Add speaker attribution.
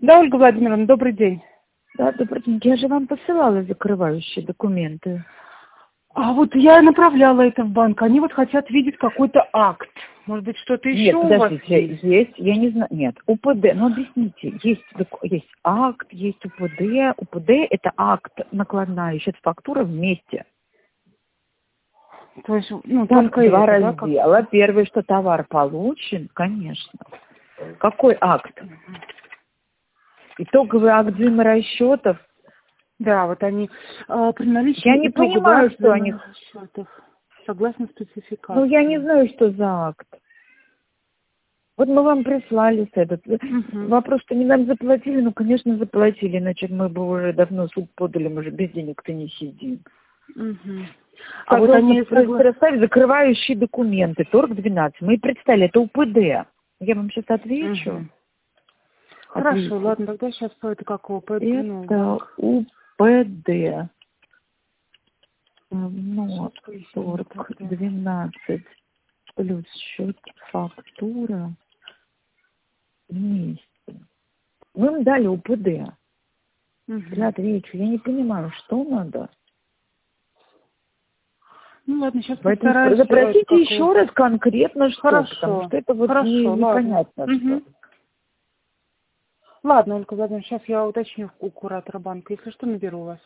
Speaker 1: Да, Ольга Владимировна, добрый день.
Speaker 2: Да, добрый день. Я же вам посылала закрывающие документы.
Speaker 1: А вот я направляла это в банк. Они вот хотят видеть какой-то акт. Может быть, что-то еще
Speaker 2: Нет,
Speaker 1: у вас
Speaker 2: подождите,
Speaker 1: есть?
Speaker 2: есть, я не знаю, нет, УПД, ну объясните, есть акт, есть УПД. УПД это акт накладная, еще фактура вместе.
Speaker 1: То есть, ну,
Speaker 2: Там
Speaker 1: только
Speaker 2: два
Speaker 1: это, да?
Speaker 2: раздела. Первый, что товар получен, конечно. Какой акт? Итоговый акт взаиморасчетов.
Speaker 1: Да, вот они при наличии
Speaker 2: Я не
Speaker 1: итогового
Speaker 2: понимаю,
Speaker 1: акта
Speaker 2: что они...
Speaker 1: расчетов, согласно
Speaker 2: Ну, я не
Speaker 1: спецификации.
Speaker 2: знаю, что за акт. Вот мы вам прислали этот.
Speaker 1: Угу.
Speaker 2: Вопрос, что не нам заплатили, ну, конечно, заплатили, иначе мы бы уже давно суд подали, мы же без денег-то не сидим.
Speaker 1: Угу. А вот
Speaker 2: Пожалуйста,
Speaker 1: они
Speaker 2: предоставь закрывающие документы, торг 12. Мы представили, это УПД. Я вам сейчас отвечу.
Speaker 1: Угу. Хорошо, ладно, тогда сейчас это как ОПД, ну,
Speaker 2: Это
Speaker 1: банк.
Speaker 2: УПД. Равно
Speaker 1: Сейчас поясню
Speaker 2: торг
Speaker 1: тогда.
Speaker 2: 12 плюс счет фактура вместе. Мы им дали УПД.
Speaker 1: Угу.
Speaker 2: Я отвечу, я не понимаю, что надо.
Speaker 1: Ну ладно, сейчас
Speaker 2: Поэтому
Speaker 1: постараюсь.
Speaker 2: запросите еще раз конкретно что, потому
Speaker 1: Хорошо,
Speaker 2: что это вот
Speaker 1: хорошо, ладно.
Speaker 2: непонятно что.
Speaker 1: Ладно, Ольга Владимировна, сейчас я уточню у куратора банка. Если что, наберу вас.